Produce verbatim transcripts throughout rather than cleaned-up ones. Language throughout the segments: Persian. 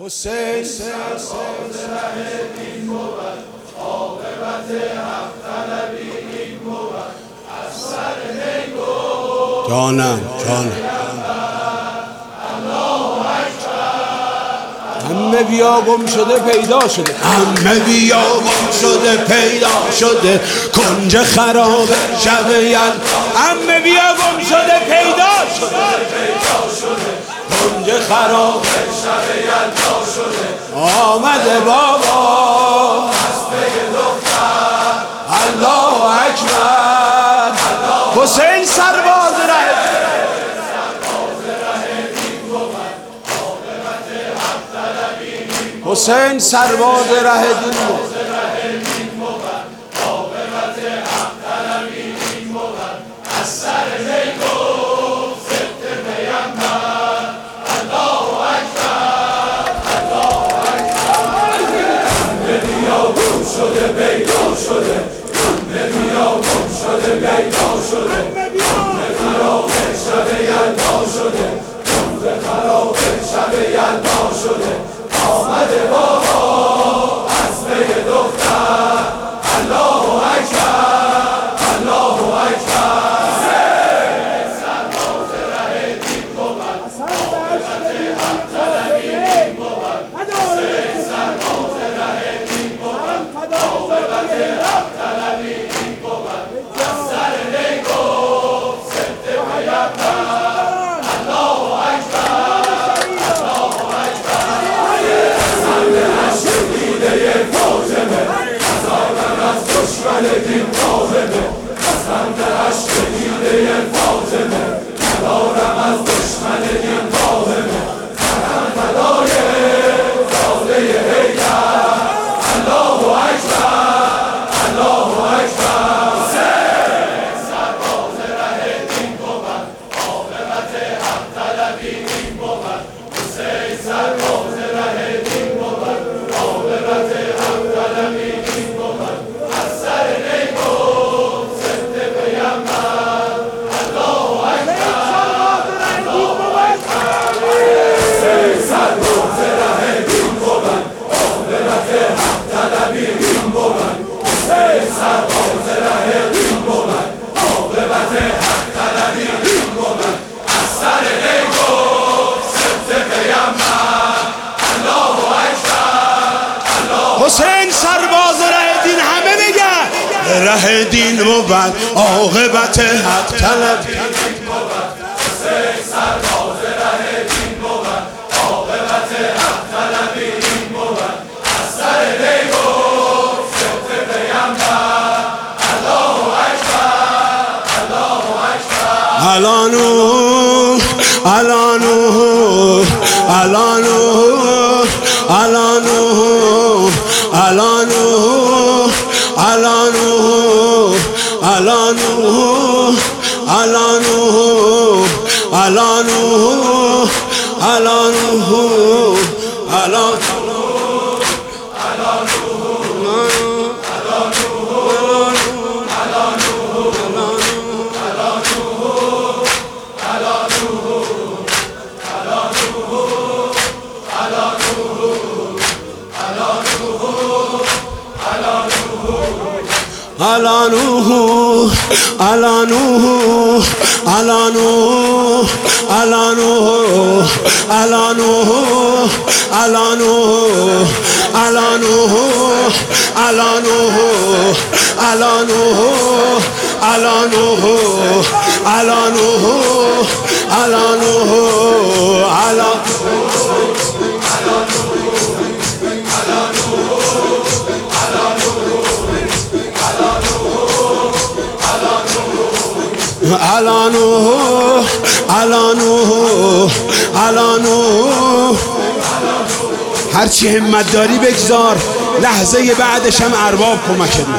حسین سرباز ره دین بود، عاقبت حق طلبی این بود. از سر نیگو جانم جانم همه بیا گم شده پیدا شده، همه بیا گم شده پیدا شده، کنج خراب شب یل. همه بیا گم شده پیدا شده، کنج خراب شب یلدا شده. آمده بابا حسبه دختر، الله اکبر. حسین سرباز ره حسین سرباز ره دین بود، عاقبت حق طلبی این بود. از سر نیگو ضد پیمبر، الله اکبر الله اکبر. همه بیا گم شده پیدا شده، همه بیا گم شده پیدا شده، همه بیا شب یلدا شده، کنج خراب شب یلدا شده. آمده بابا حسبه دختر، الله اکبر الله اکبر. حسین سرباز ره دین بود، عاقبت حق طلبی این بود. حسین سرباز ره دین بود، عاقبت حق طلبی این بود. از سر نیگو ضد پیمبر، الله اکبر الله اکبر. دشمن دین قاهمه، بسند عشق دیده فاطمه. ندارم از دشمن دین قاهمه، منم فدای زاده حیدر، الله اکبر الله اکبر. حسین سرباز ره دین بود، عاقبت حق طلبی این بود. حسین سرباز ره دین بود، عاقبت حق طلبی این بود. حسین سرباز ره دین، همه بگن ره دین بود، عاقبت حق طلبی این بود. حسین سرباز ره دین بود، عاقبت حق طلبی این بود. از سر نیگو ضد پیمبر، الله اکبر الله اکبر. الانو الانو الانو الانو الانو الانو الانو الانو الانو الانو الانو. الانو الانو الانو الانو الانو الانو الانو الانو الانو الانو الانو الانو الانو الانو الانو. هرچی همت داری بگذار، لحظه بعدش هم ارباب کمک دید.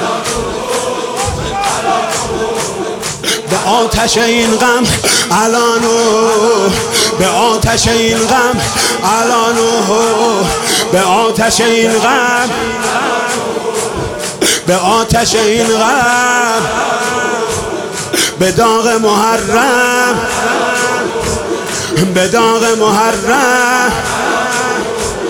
به آتش این غم الانو، به آتش این غم الانو، به آتش این غم، به آتش این غم، به داغ محرم، به داغ محرم،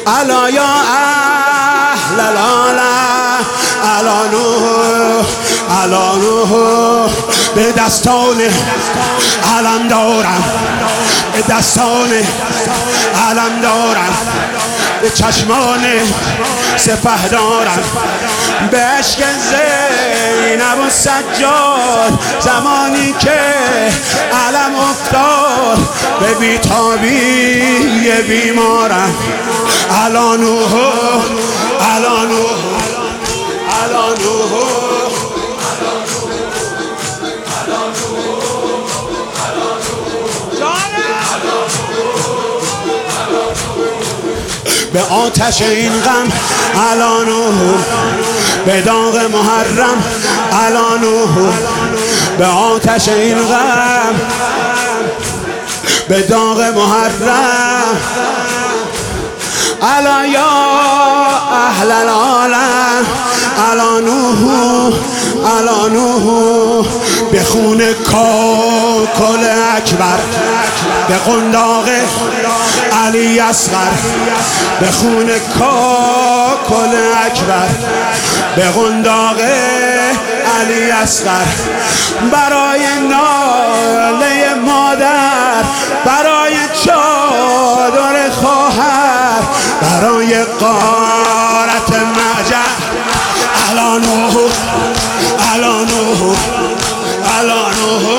الا یا اهل العالم الا نوح الا نوح به دستان علم دارم به دستان علم دارم به چشمان سپه دارم به عشق زینب و سجاد زمانی که علم افتاد به بیتابی بیمارم الا نوح الا نوح الا نوح به آتش این غم الا نوح به داغ محرم الا نوح به آتش این غم به داغ محرم الا یا اهل العالم الا نوح الا نوح به خون کاکل اکبر به قنداق علی اصغر به خون کاکل اکبر به قنداق علی اصغر برای ناله مادر برای چادر خواهر برای غارت معجر الا نوح الا نوح الا نوح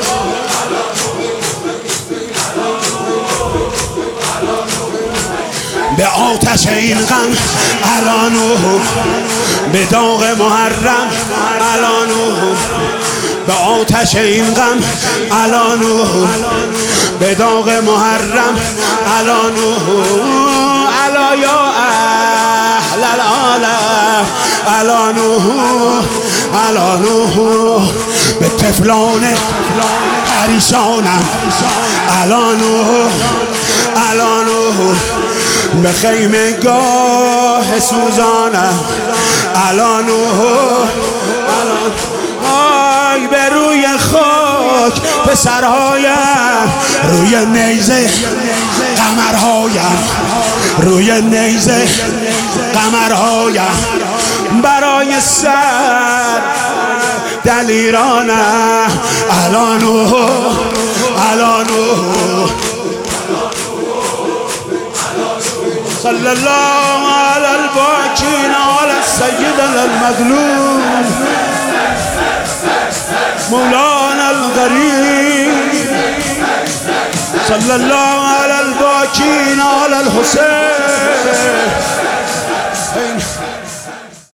به آتش این غم الا نوح به داغ محرم الا نوح به آتش این غم الا نوح به داغ محرم الا نوح الا یا اهل العالم الا نوح الا نوح به طفلان پریشانم الا نوح الا نوح به خیمه گاه سوزانم الا نوح آی به روی خاک پسرهایم روی نیزه قمرهایم روی نیزه قمرهایم برای سر دلیرانم الا نوح الا نوح صلی الله علی الباکین علی سیدنا المظلوم مولانا الغریب صلی الله علی الباکین علی الحسین